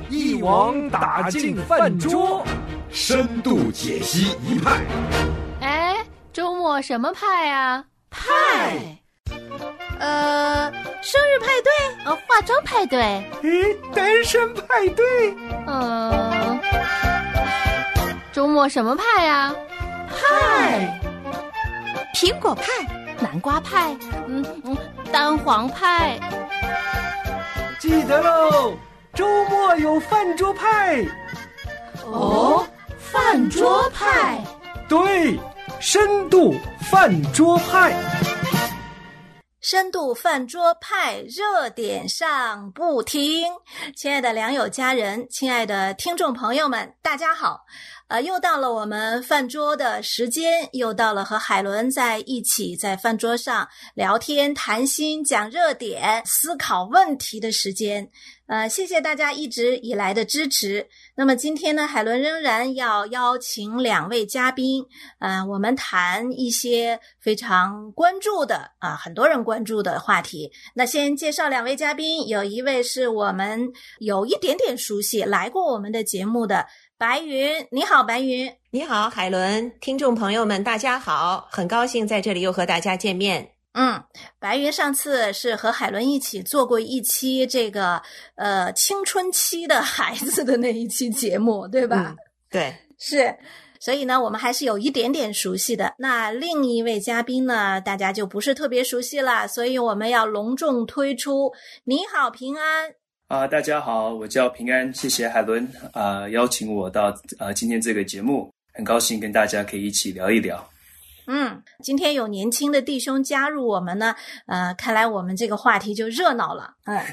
一网打尽饭桌， 深度解析一派。 哎，周末什么派啊？ 派？生日派对？ 化妆派对？ 单身派对？ 周末什么派啊？ 派？ 苹果派？南瓜派？蛋黄派？ 记得喽，周末有饭桌派。 饭桌派？ 对，深度饭桌派。 深度饭桌派热点上不停。亲爱的良友家人，亲爱的听众朋友们，大家好。又到了我们饭桌的时间，又到了和海伦在一起在饭桌上聊天谈心讲热点思考问题的时间。谢谢大家一直以来的支持。那么今天呢，海伦仍然要邀请两位嘉宾，我们谈一些非常关注的很多人关注的话题。那先介绍两位嘉宾，有一位是我们有一点点熟悉，来过我们的节目的白云。你好，白云。 你好，海伦。听众朋友们大家好，很高兴在这里又和大家见面。 白云上次是和海伦一起做过一期这个青春期的孩子的那一期节目，对吧？ 对， 是。所以呢，我们还是有一点点熟悉的。那另一位嘉宾呢，大家就不是特别熟悉了，所以我们要隆重推出。你好，平安。 大家好，我叫平安，谢谢海伦邀请我到今天这个节目，很高兴跟大家可以一起聊一聊。 今天有年轻的弟兄加入我们呢，看来我们这个话题就热闹了。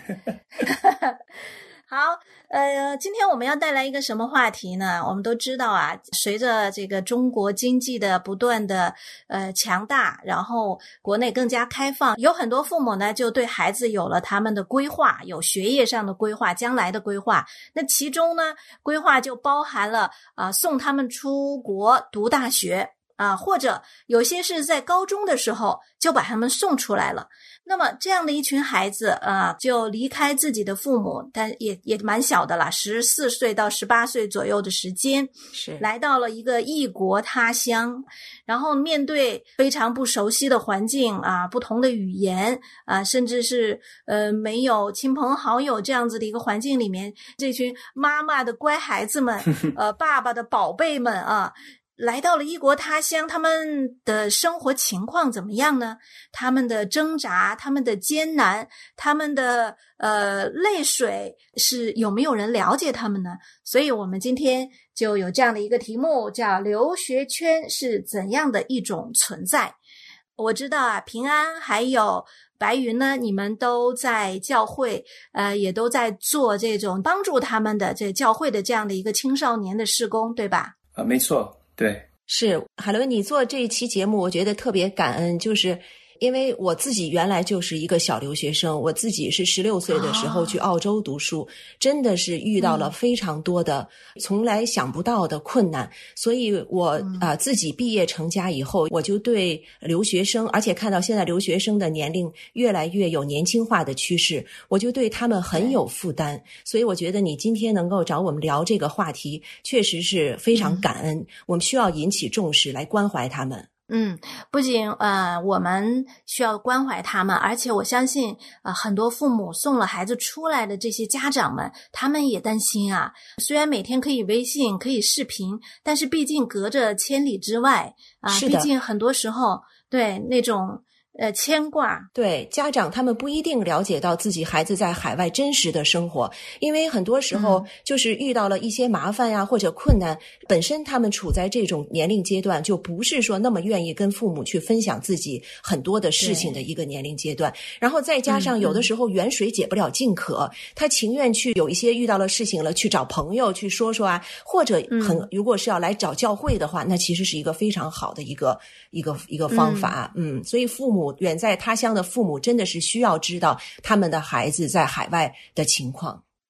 好，今天我们要带来一个什么话题呢？我们都知道啊，随着这个中国经济的不断的强大，然后国内更加开放，有很多父母呢就对孩子有了他们的规划，有学业上的规划，将来的规划。那其中呢，规划就包含了送他们出国读大学。或者有些是在高中的时候就把他们送出来了。那么这样的一群孩子就离开自己的父母，但也蛮小的啦，14岁到18岁左右的时间， 是来到了一个异国他乡，然后面对非常不熟悉的环境不同的语言甚至是没有亲朋好友这样子的一个环境里面，这群妈妈的乖孩子们爸爸的宝贝们来到了异国他乡，他们的生活情况怎么样呢？他们的挣扎，他们的艰难，他们的泪水，是有没有人了解他们呢？所以我们今天就有这样的一个题目，叫留学圈是怎样的一种存在。我知道平安还有白云呢，你们都在教会也都在做这种帮助他们的这教会的这样的一个青少年的事工，对吧？ 没错，对。 是，海伦，你做这一期节目我觉得特别感恩，就是因为我自己原来就是一个小留学生，我自己是16岁的时候去澳洲读书，真的是遇到了非常多的从来想不到的困难，所以我自己毕业成家以后，我就对留学生，而且看到现在留学生的年龄越来越有年轻化的趋势，我就对他们很有负担。所以我觉得你今天能够找我们聊这个话题，确实是非常感恩，我们需要引起重视来关怀他们。 不仅我们需要关怀他们，而且我相信很多父母送了孩子出来的这些家长们，他们也担心虽然每天可以微信可以视频，但是毕竟隔着千里之外毕竟很多时候对那种牵挂。 对，家长他们不一定了解到自己孩子在海外真实的生活，因为很多时候就是遇到了一些麻烦呀或者困难，本身他们处在这种年龄阶段，就不是说那么愿意跟父母去分享自己很多的事情的一个年龄阶段。然后再加上有的时候远水解不了近渴，他情愿去有一些遇到了事情了去找朋友去说说或者如果是要来找教会的话，那其实是一个非常好的一个方法。所以父母远在他乡的父母真的是需要知道他们的孩子在海外的情况。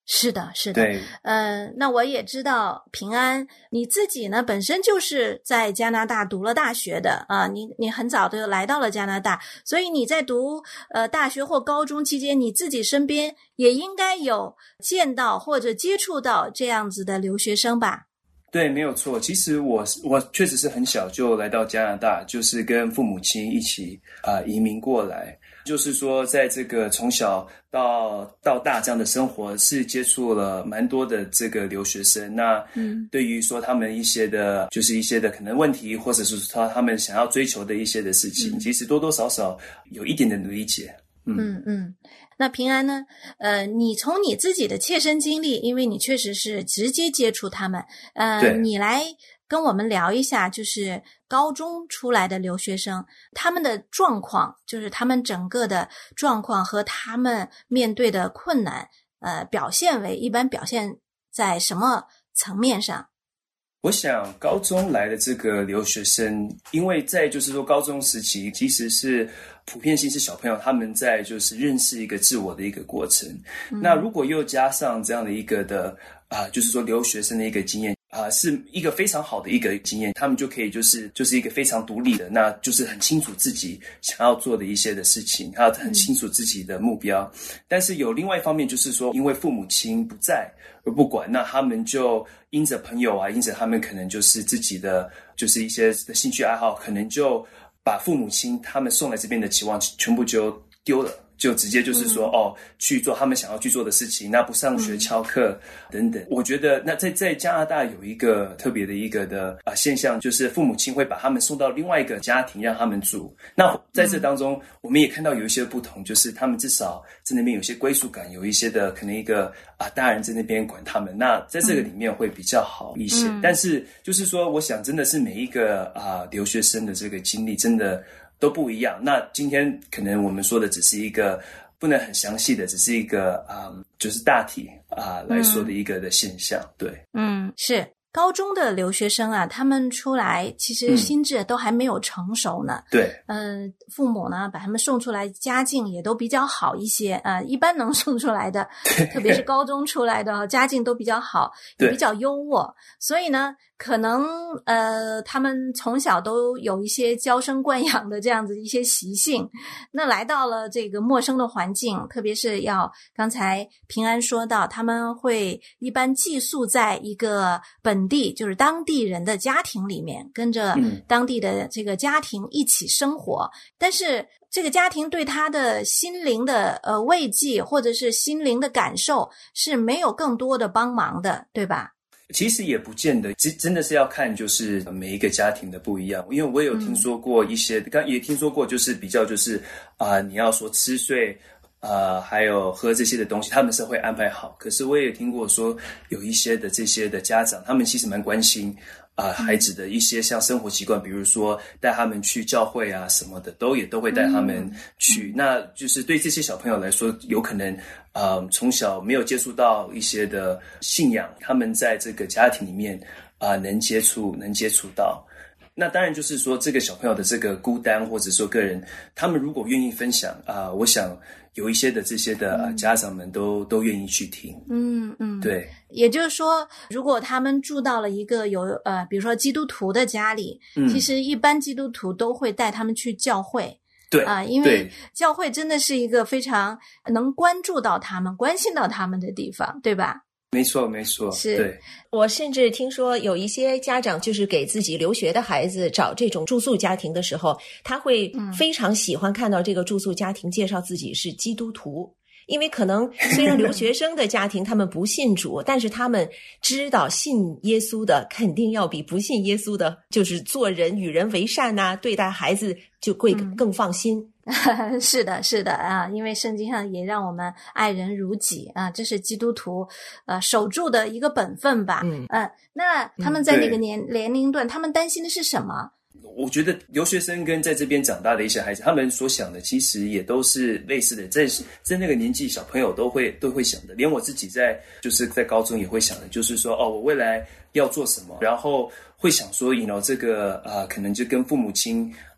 是的，是的。 对， 那我也知道平安你自己呢本身就是在加拿大读了大学的啊，你很早就来到了加拿大，所以你在读大学或高中期间，你自己身边也应该有见到或者接触到这样子的留学生吧？ 对，没有错。其实我确实是很小就来到加拿大，就是跟父母亲一起移民过来。就是说，在这个从小到大这样的生活，是接触了蛮多的这个留学生。那对于说他们一些的，就是一些的可能问题，或者是说他们想要追求的一些的事情，其实多多少少有一点点的理解。 那平安呢？你从你自己的切身经历，因为你确实是直接接触他们，你来跟我们聊一下，就是高中出来的留学生，他们的状况，就是他们整个的状况和他们面对的困难，一般表现在什么层面上？ 我想高中来的这个留学生，因为在就是说高中时期其实是普遍性是小朋友他们在就是认识一个自我的一个过程。那如果又加上这样的一个的就是说留学生的一个经验是一个非常好的一个经验，他们就可以就是一个非常独立的，那就是很清楚自己想要做的一些的事情，还有很清楚自己的目标。但是有另外一方面就是说，因为父母亲不在而不管，那他们就因着朋友因着他们可能就是自己的就是一些的兴趣爱好，可能就把父母亲他们送来这边的期望全部就丢了，就直接就是说去做他们想要去做的事情，那不上学翘课等等。我觉得那在加拿大有一个特别的一个的现象，就是父母亲会把他们送到另外一个家庭让他们住。那在这当中我们也看到有一些不同，就是他们至少在那边有些归属感，有一些的可能一个大人在那边管他们，那在这个里面会比较好一些。但是就是说我想真的是每一个留学生的这个经历真的都不一样。那今天可能我们说的只是一个不能很详细的，只是一个就是大体来说的一个的现象。对， 是高中的留学生他们出来其实心智都还没有成熟呢。 对， 父母呢把他们送出来，家境也都比较好一些一般能送出来的，特别是高中出来的家境都比较好，也比较优渥，所以呢可能他们从小都有一些娇生惯养的这样子一些习性。那来到了这个陌生的环境，特别是刚才平安说到，他们会一般寄宿在一个本地，就是当地人的家庭里面，跟着当地的这个家庭一起生活。但是这个家庭对他的心灵的慰藉或者是心灵的感受是没有更多的帮忙的，对吧？ 其实也不见得，真的是要看就是每一个家庭的不一样。因为我有听说过一些，也听说过就是比较就是你要说吃睡还有喝这些的东西他们是会安排好。可是我也听过说有一些的这些的家长，他们其实蛮关心孩子的一些像生活习惯，比如说带他们去教会什么的，也都会带他们去。那就是对这些小朋友来说，有可能从小没有接触到一些的信仰，他们在这个家庭里面能接触到。那当然就是说这个小朋友的这个孤单，或者说个人，他们如果愿意分享我想有一些的这些的家长们都愿意去听。对。 也就是说，如果他们住到了一个有比如说基督徒的家里，其实一般基督徒都会带他们去教会。 对因为教会真的是一个非常能关注到他们、关心到他们的地方，对吧？ 没错， 是。 对， 我甚至听说有一些家长就是给自己留学的孩子找这种住宿家庭的时候，他会非常喜欢看到这个住宿家庭介绍自己是基督徒。因为可能虽然留学生的家庭他们不信主，但是他们知道信耶稣的肯定要比不信耶稣的就是做人与人为善对待孩子就会更放心。 是的因为圣经上也让我们爱人如己这是基督徒守住的一个本分吧。那他们在那个年龄段他们担心的是什么？ 我觉得留学生跟在这边长大的一些孩子，他们所想的其实也都是类似的，在那个年纪小朋友都会想的，连我自己在高中也会想的，就是说我未来要做什么，然后会想说这个可能就跟父母亲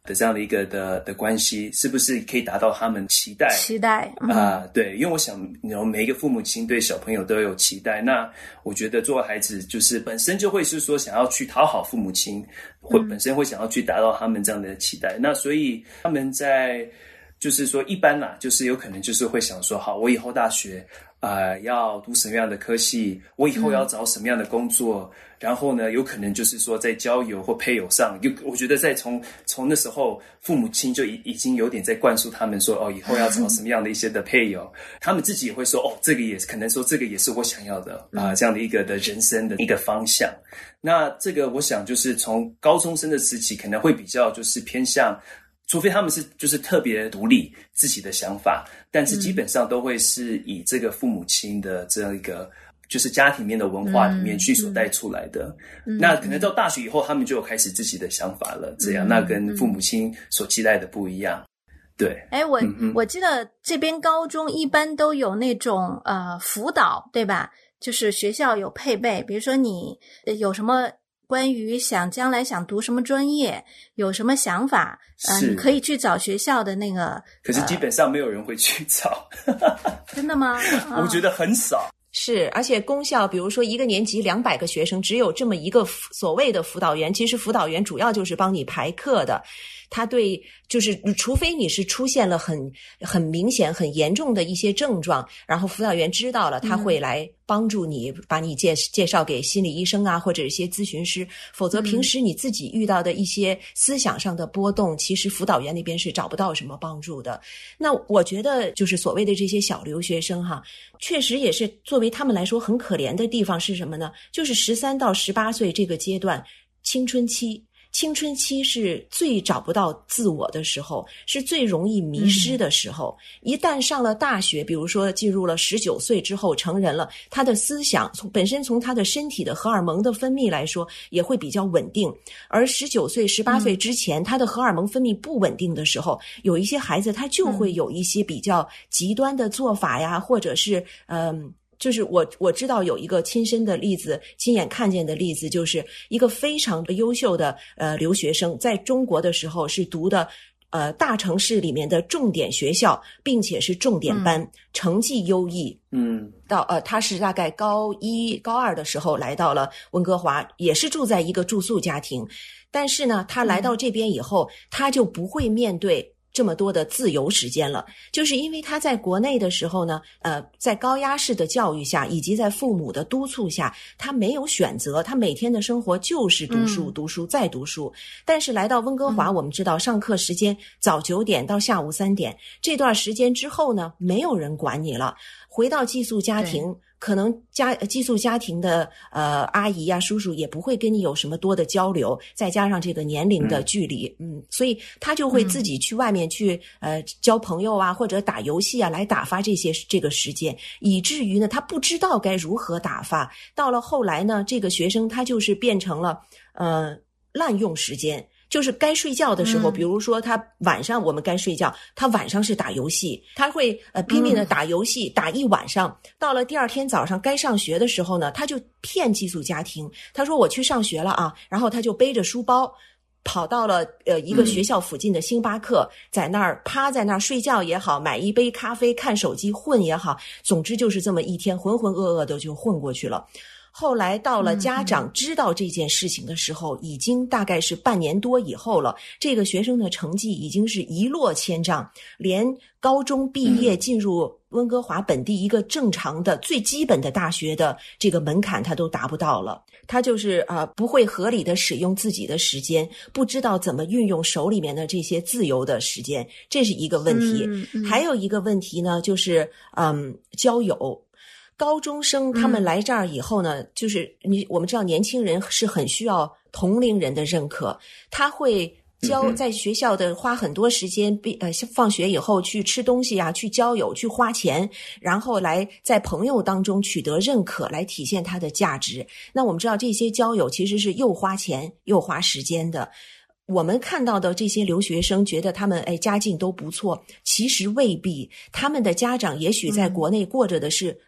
的这样的一个的关系，是不是可以达到他们期待对，因为我想每一个父母亲对小朋友都有期待，那我觉得作为孩子就是本身就会是说想要去讨好父母亲，会本身会想要去达到他们这样的期待，那所以他们在就是说一般啦，就是有可能就是会想说，好，我以后大学要读什么样的科系，我以后要找什么样的工作，然后呢有可能就是说在交友或配偶上，我觉得在从那时候父母亲就已经有点在灌输他们说，以后要找什么样的一些的配偶，他们自己也会说，这个也可能说这个也是我想要的这样的一个的人生的一个方向。那这个我想就是从高中生的时期可能会比较就是偏向，除非他们是就是特别独立自己的想法，但是基本上都会是以这个父母亲的这样一个就是家庭里面的文化里面去所带出来的。那可能到大学以后他们就有开始自己的想法了，这样那跟父母亲所期待的不一样。对， 我记得这边高中一般都有那种辅导，对吧？就是学校有配备，比如说你有什么关于将来想读什么专业，有什么想法，你可以去找学校的那个。 可是基本上没有人会去找。 真的吗？ 我觉得很少。 是，而且公校比如说一个年级200个学生，只有这么一个所谓的辅导员，其实辅导员主要就是帮你排课的。他对就是除非你是出现了很明显很严重的一些症状，然后辅导员知道了，他会来帮助你，把你介绍给心理医生啊，或者一些咨询师，否则平时你自己遇到的一些思想上的波动，其实辅导员那边是找不到什么帮助的。那我觉得就是所谓的这些小留学生确实也是作为他们来说很可怜的地方是什么呢？就是13到18岁这个阶段，青春期是最找不到自我的时候，是最容易迷失的时候。一旦上了大学，比如说进入了19岁之后成人了，他的思想本身从他的身体的荷尔蒙的分泌来说也会比较稳定。而19岁18岁之前，他的荷尔蒙分泌不稳定的时候，有一些孩子他就会有一些比较极端的做法呀，或者是就是我知道有一个亲身的例子，亲眼看见的例子，就是一个非常优秀的留学生，在中国的时候是读的大城市里面的重点学校，并且是重点班，成绩优异。到他是大概高1高2的时候来到了温哥华，也是住在一个住宿家庭，但是呢他来到这边以后，他就不会面对这么多的自由时间了，就是因为他在国内的时候呢，在高压式的教育下，以及在父母的督促下，他没有选择，他每天的生活就是读书、读书再读书。但是来到温哥华，我们知道上课时间早9点到下午3点，这段时间之后呢，没有人管你了，回到寄宿家庭。可能寄宿家庭的阿姨呀、叔叔也不会跟你有什么多的交流，再加上这个年龄的距离，所以他就会自己去外面去交朋友啊，或者打游戏啊，来打发这个时间，以至于呢他不知道该如何打发。到了后来呢，这个学生他就是变成了滥用时间。就是该睡觉的时候，比如说他晚上我们该睡觉，他晚上是打游戏，他会拼命的打游戏，打一晚上。到了第二天早上该上学的时候呢，他就骗寄宿家庭，他说我去上学了啊，然后他就背着书包跑到了一个学校附近的星巴克，在那儿趴在那儿睡觉也好，买一杯咖啡看手机混也好，总之就是这么一天浑浑噩噩的就混过去了。后来到了家长知道这件事情的时候，已经大概是半年多以后了，这个学生的成绩已经是一落千丈，连高中毕业进入温哥华本地一个正常的最基本的大学的这个门槛他都达不到了。他就是不会合理的使用自己的时间，不知道怎么运用手里面的这些自由的时间，这是一个问题。还有一个问题呢，就是交友。高中生他们来这儿以后呢，就是我们知道年轻人是很需要同龄人的认可，他会在学校的花很多时间，放学以后去吃东西啊，去交友，去花钱，然后来在朋友当中取得认可，来体现他的价值。那我们知道这些交友其实是又花钱又花时间的。我们看到的这些留学生觉得他们家境都不错，其实未必，他们的家长也许在国内过着的是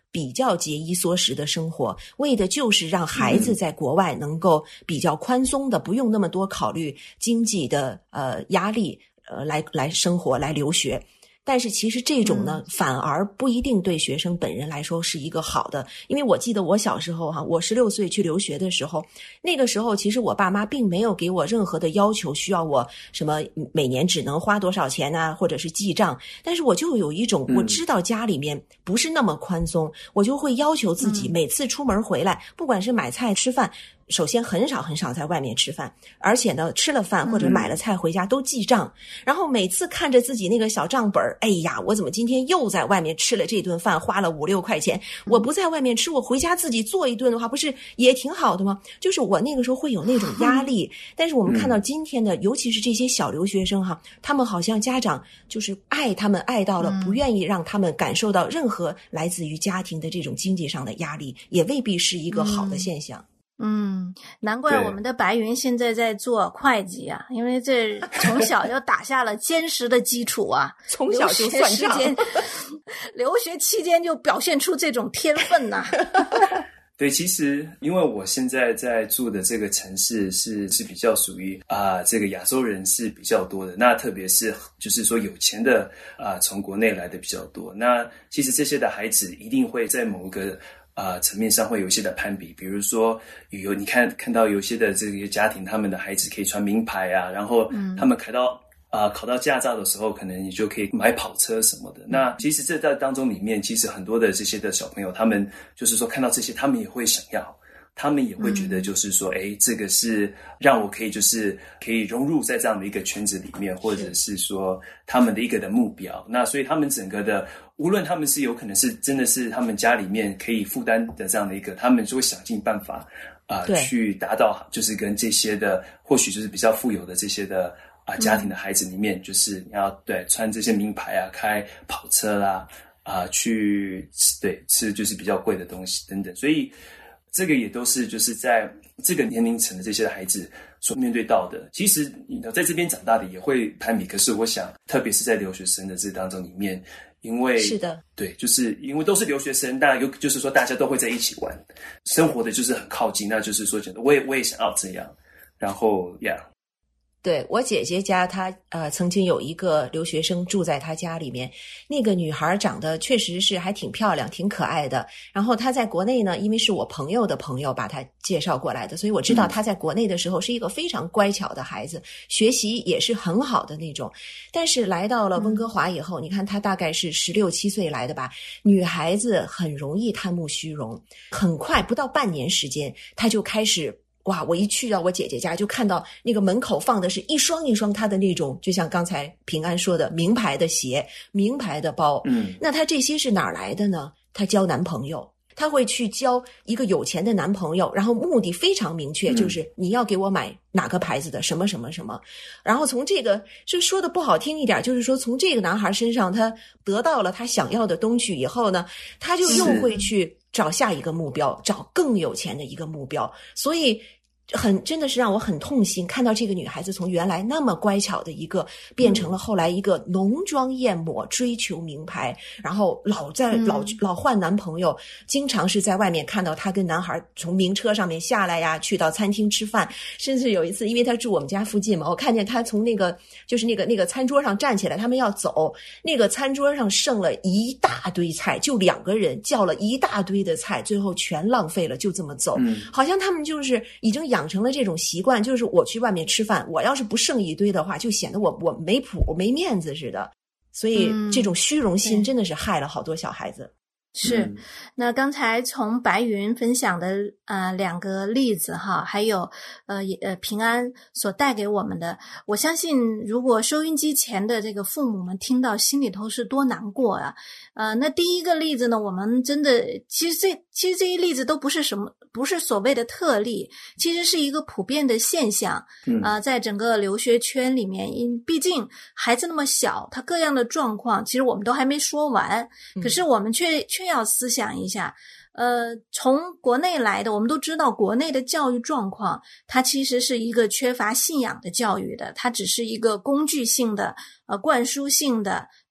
比较节衣缩食的生活，为的就是让孩子在国外能够比较宽松的，不用那么多考虑经济的压力来生活来留学。但是其实这种呢，反而不一定对学生本人来说是一个好的，因为我记得我小时候我16岁去留学的时候，那个时候其实我爸妈并没有给我任何的要求，需要我什么每年只能花多少钱啊，或者是记账。但是我就有一种我知道家里面不是那么宽松，我就会要求自己每次出门回来，不管是买菜吃饭，首先很少在外面吃饭，而且呢吃了饭或者买了菜回家都记账，然后每次看着自己那个小账本，哎呀，我怎么今天又在外面吃了这顿饭，花了5-6块钱，我不在外面吃，我回家自己做一顿的话，不是也挺好的吗？就是我那个时候会有那种压力。但是我们看到今天的尤其是这些小留学生他们好像家长就是爱他们爱到了不愿意让他们感受到任何来自于家庭的这种经济上的压力，也未必是一个好的现象。 难怪我们的白云现在在做会计啊，因为这从小就打下了坚实的基础啊， 从小就算账， 留学期间就表现出这种天分呐。 对，其实因为我现在在住的这个城市是比较属于这个亚洲人是比较多的，那特别是就是说有钱的从国内来的比较多，那其实这些的孩子一定会在某个层面上会有一些的攀比，比如说你看到有些的这个家庭，他们的孩子可以穿名牌啊，然后他们考到驾照的时候，可能你就可以买跑车什么的。那其实这在当中里面，其实很多的这些的小朋友，他们就是说看到这些，他们也会想要，他们也会觉得就是说，这个是让我可以就是可以融入在这样的一个圈子里面，或者是说他们的一个的目标。那所以他们整个的，无论他们是有可能是真的是他们家里面可以负担的这样的一个，他们就会想尽办法去达到，就是跟这些的或许就是比较富有的这些的家庭的孩子里面，就是你要穿这些名牌啊，开跑车啦去吃就是比较贵的东西等等。所以这个也都是就是在这个年龄层的这些孩子所面对到的。其实在这边长大的也会攀比，可是我想特别是在留学生的这当中里面，因为是的， 对，就是因为都是留学生，当然就是说大家都会在一起玩，生活的就是很靠近，那就是说觉得我也想要这样，然后对，我姐姐家她曾经有一个留学生住在她家里面，那个女孩长得确实是还挺漂亮挺可爱的，然后她在国内呢，因为是我朋友的朋友把她介绍过来的，所以我知道她在国内的时候是一个非常乖巧的孩子，学习也是很好的那种。但是来到了温哥华以后，你看她大概是16、17岁来的吧，女孩子很容易贪慕虚荣，很快不到半年时间她就开始哇！我一去到我姐姐家，就看到那个门口放的是一双一双她的那种，就像刚才平安说的，名牌的鞋、名牌的包。那她这些是哪儿来的呢？她交男朋友，她会去交一个有钱的男朋友，然后目的非常明确，就是你要给我买哪个牌子的什么什么什么。然后从这个就说的不好听一点，就是说从这个男孩身上，他得到了他想要的东西以后呢，他就又会去找下一个目标，找更有钱的一个目标。所以真的是让我很痛心，看到这个女孩子从原来那么乖巧的一个，变成了后来一个浓妆艳抹，追求名牌，然后老换男朋友，经常是在外面看到她跟男孩从名车上面下来呀，去到餐厅吃饭，甚至有一次，因为她住我们家附近嘛，我看见她从那个就是那个餐桌上站起来，他们要走，那个餐桌上剩了一大堆菜，就2个人叫了一大堆的菜，最后全浪费了，就这么走。好像他们就是已经养成了这种习惯，就是我去外面吃饭，我要是不剩一堆的话，就显得我没谱没面子似的。所以这种虚荣心真的是害了好多小孩子。 是，那刚才从白云分享的2个例子哈，还有平安所带给我们的，我相信如果收音机前的这个父母们听到，心里头是多难过啊。那第一个例子呢，我们真的其实这一例子都不是所谓的特例，其实是一个普遍的现象。在整个留学圈里面，毕竟孩子那么小，他各样的状况其实我们都还没说完，可是我们却要思想一下。从国内来的，我们都知道国内的教育状况，它其实是一个缺乏信仰的教育的，它只是一个工具性的灌输性的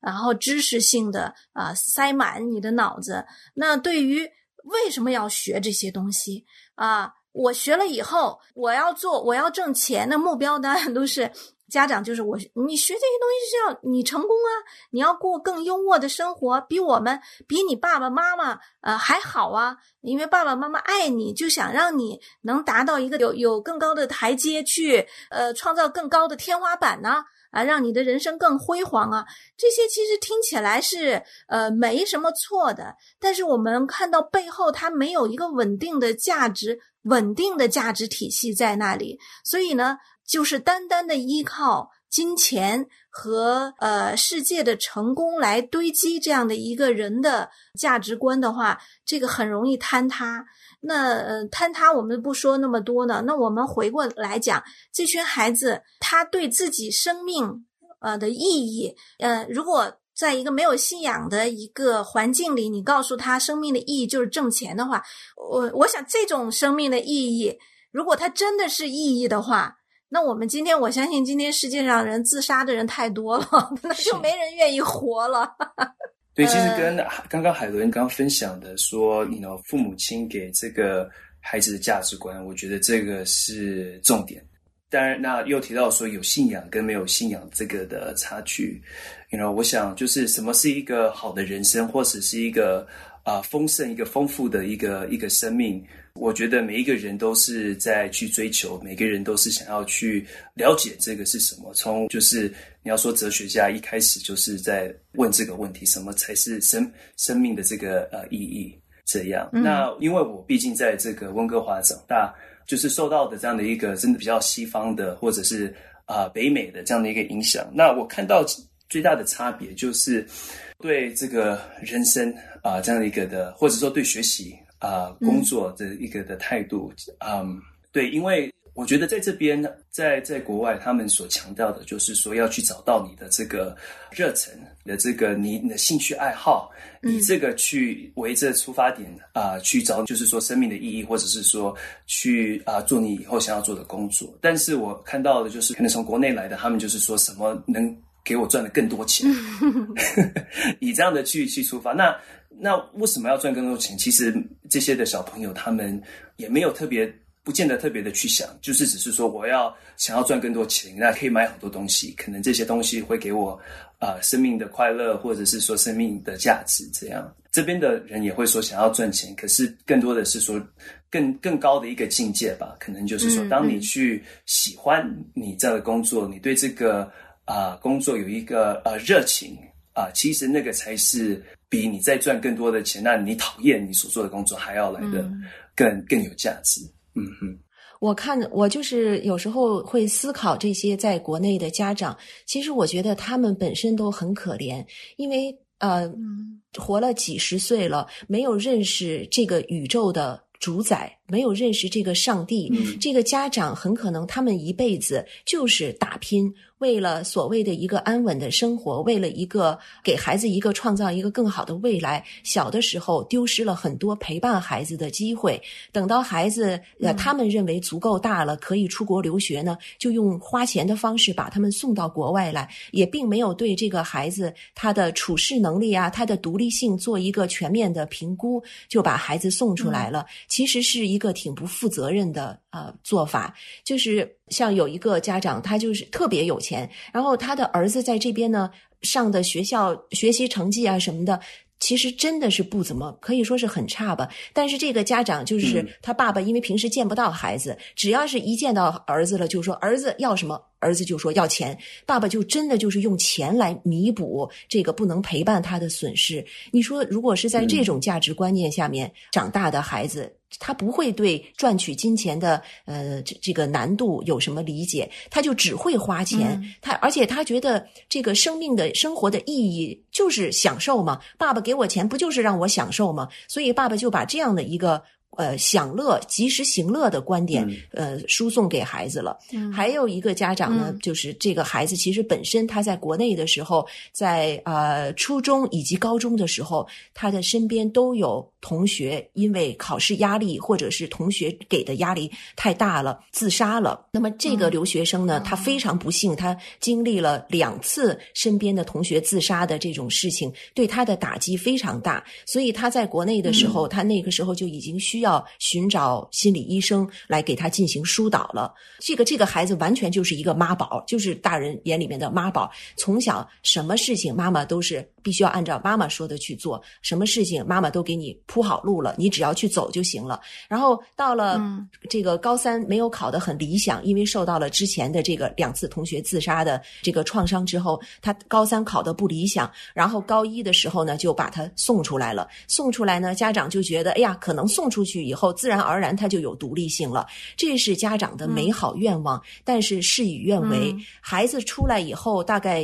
然后知识性的塞满你的脑子。那对于为什么要学这些东西我学了以后我要挣钱的目标当然都是家长就是你学这些东西是要你成功你要过更优渥的生活，比你爸爸妈妈还好因为爸爸妈妈爱你，就想让你能达到一个有更高的台阶去创造更高的天花板让你的人生更辉煌这些其实听起来是没什么错的，但是我们看到背后它没有一个稳定的价值体系在那里，所以呢就是单单的依靠金钱和世界的成功来堆积这样的一个人的价值观的话，这个很容易坍塌。那坍塌我们不说那么多呢，那我们回过来讲，这群孩子他对自己生命的意义如果在一个没有信仰的一个环境里，你告诉他生命的意义就是挣钱的话，我想这种生命的意义如果它真的是意义的话，那我相信今天世界上人自杀的人太多了，那就没人愿意活了。 对，其实跟刚刚海伦刚分享的说父母亲给这个孩子的价值观，我觉得这个是重点。当然那又提到说有信仰跟没有信仰这个的差距，我想就是什么是一个好的人生，或者是一个丰盛一个丰富的一个生命，我觉得每一个人都是在去追求，每个人都是想要去了解这个是什么。从就是你要说哲学家一开始就是在问这个问题，什么才是生命的这个意义这样。那因为我毕竟在这个温哥华长大，就是受到的这样的一个真的比较西方的或者是北美的这样的一个影响，那我看到最大的差别就是对这个人生这样的一个的，或者说对学习工作的一个的态度对，因为我觉得在这边在国外他们所强调的就是说要去找到你的这个热忱，你的这个你的兴趣爱好，以这个去为这出发点去找就是说生命的意义，或者是说去做你以后想要做的工作。但是我看到的就是可能从国内来的，他们就是说什么能给我赚了更多钱以这样的去出发。那为什么要赚更多钱？其实这些的小朋友他们也没有不见得特别的去想，就是只是说我想要赚更多钱，那可以买很多东西，可能这些东西会给我生命的快乐，或者是说生命的价值这样。这边的人也会说想要赚钱，可是更多的是说更高的一个境界吧，可能就是说当你去喜欢你这样的工作，你对这个工作有一个热情其实那个才是比你再赚更多的钱，那你讨厌你所做的工作还要来的更有价值。 我就是有时候会思考这些在国内的家长，其实我觉得他们本身都很可怜，因为活了几十岁了，没有认识这个宇宙的主宰，没有认识这个上帝，这个家长很可能他们一辈子就是打拼，为了所谓的一个安稳的生活，为了一个给孩子创造一个更好的未来，小的时候丢失了很多陪伴孩子的机会，等到孩子他们认为足够大了可以出国留学呢，就用花钱的方式把他们送到国外来，也并没有对这个孩子他的处事能力他的独立性做一个全面的评估，就把孩子送出来了。其实是一个挺不负责任的做法。就是像有一个家长，他就是特别有钱，然后他的儿子在这边呢上的学校学习成绩什么的其实真的是不怎么，可以说是很差吧。但是这个家长就是他爸爸，因为平时见不到孩子，只要是一见到儿子了就说儿子要什么，儿子就说要钱，爸爸就真的就是用钱来弥补这个不能陪伴他的损失。你说如果是在这种价值观念下面长大的孩子，他不会对赚取金钱的这个难度有什么理解，他就只会花钱。而且他觉得这个生活的意义就是享受嘛，爸爸给我钱不就是让我享受吗？所以爸爸就把这样的一个享乐及时行乐的观点输送给孩子了。还有一个家长呢，就是这个孩子其实本身他在国内的时候，在初中以及高中的时候，他的身边都有同学因为考试压力或者是同学给的压力太大了自杀了。那么这个留学生呢，他非常不幸，他经历了2次身边的同学自杀的这种事情，对他的打击非常大。所以他在国内的时候，他那个时候就已经需要寻找心理医生来给他进行疏导了。这个孩子完全就是一个妈宝，就是大人眼里面的妈宝，从小什么事情妈妈都是必须要按照妈妈说的去做，什么事情妈妈都给你铺好路了，你只要去走就行了。然后到了这个高3没有考得很理想，因为受到了之前的这个2次同学自杀的这个创伤之后，他高3考得不理想，然后高1的时候呢就把他送出来了。送出来呢，家长就觉得哎呀，可能送出去以后自然而然他就有独立性了，这是家长的美好愿望。但是事与愿违，孩子出来以后大概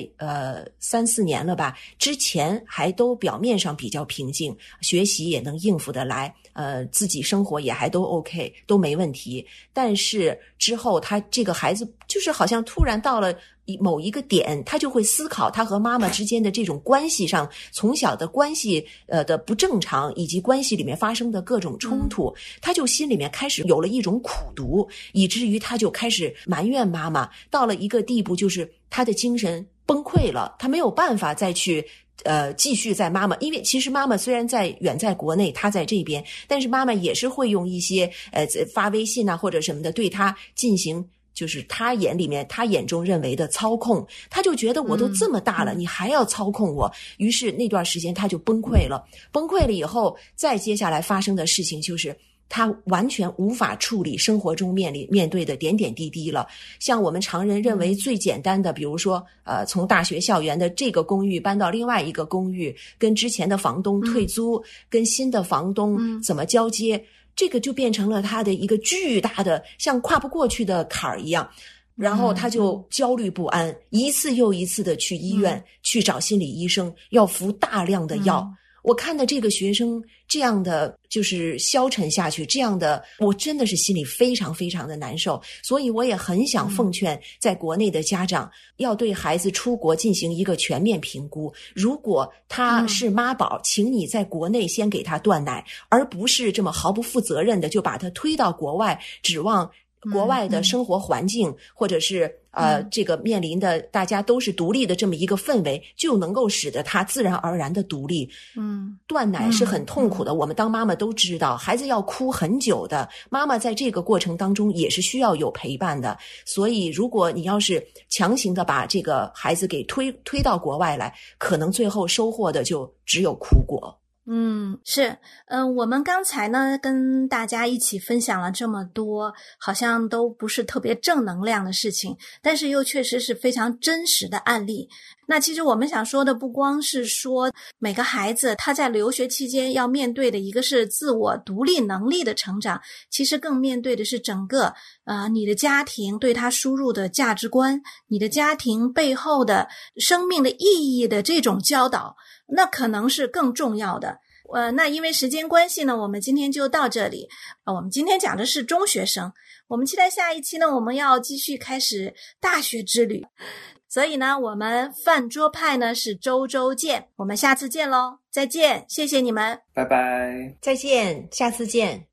3-4年了吧，之前还都表面上比较平静，学习也能应付得来，自己生活也还都 OK， 都没问题。但是之后他这个孩子就是好像突然到了某一个点，他就会思考他和妈妈之间的这种关系上，从小的关系的不正常，以及关系里面发生的各种冲突，他就心里面开始有了一种苦毒，以至于他就开始埋怨妈妈，到了一个地步，就是他的精神崩溃了，他没有办法再去继续在妈妈，因为其实妈妈虽然远在国内，她在这边，但是妈妈也是会用一些发微信啊或者什么的对她进行，就是他眼中认为的操控。他就觉得我都这么大了，你还要操控我，于是那段时间他就崩溃了。崩溃了以后，再接下来发生的事情就是他完全无法处理生活中面对的点点滴滴了。像我们常人认为最简单的，比如说从大学校园的这个公寓搬到另外一个公寓，跟之前的房东退租，跟新的房东怎么交接，这个就变成了他的一个巨大的像跨不过去的坎儿一样。然后他就焦虑不安，一次又一次的去医院去找心理医生，要服大量的药。我看到这个学生这样的就是消沉下去，这样的我真的是心里非常非常的难受。所以我也很想奉劝在国内的家长，要对孩子出国进行一个全面评估。如果他是妈宝，请你在国内先给他断奶，而不是这么毫不负责任的就把他推到国外，指望国外的生活环境或者是这个面临的大家都是独立的这么一个氛围，就能够使得他自然而然的独立。断奶是很痛苦的，我们当妈妈都知道，孩子要哭很久的，妈妈在这个过程当中也是需要有陪伴的。所以如果你要是强行的把这个孩子给推到国外来，可能最后收获的就只有苦果。 是，我们刚才呢跟大家一起分享了这么多，好像都不是特别正能量的事情，但是又确实是非常真实的案例。那其实我们想说的不光是说每个孩子他在留学期间要面对的一个是自我独立能力的成长，其实更面对的是整个你的家庭对他输入的价值观，你的家庭背后的生命的意义的这种教导，那可能是更重要的。那因为时间关系呢，我们今天就到这里。我们今天讲的是中学生，我们期待下一期呢，我们要继续开始大学之旅。所以呢，我们饭桌派呢是周周见，我们下次见咯，再见，谢谢你们， 拜拜， 再见，下次见。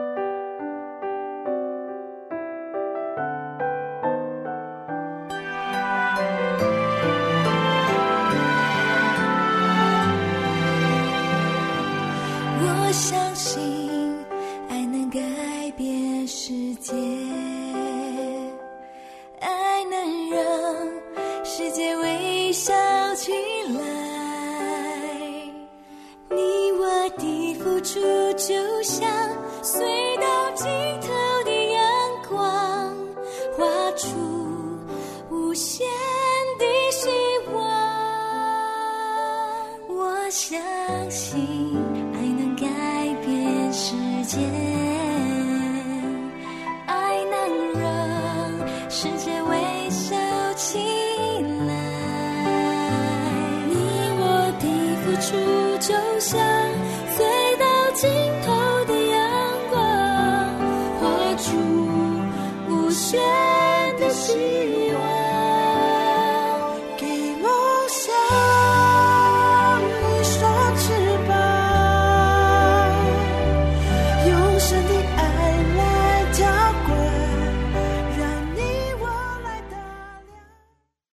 我相信爱能改变世界，爱能让世界微笑起来。你我的付出就像不选。